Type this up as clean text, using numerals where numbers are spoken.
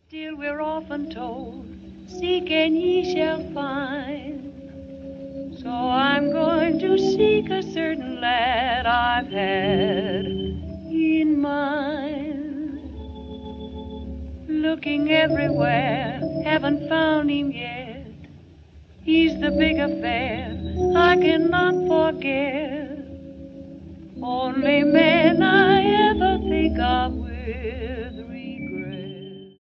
Still we're often told, seek and ye shall find. So I'm going to seek a certain lad I've had in mind. Looking everywhere, haven't found him yet. He's the big affair I cannot forget. Only man I ever think of with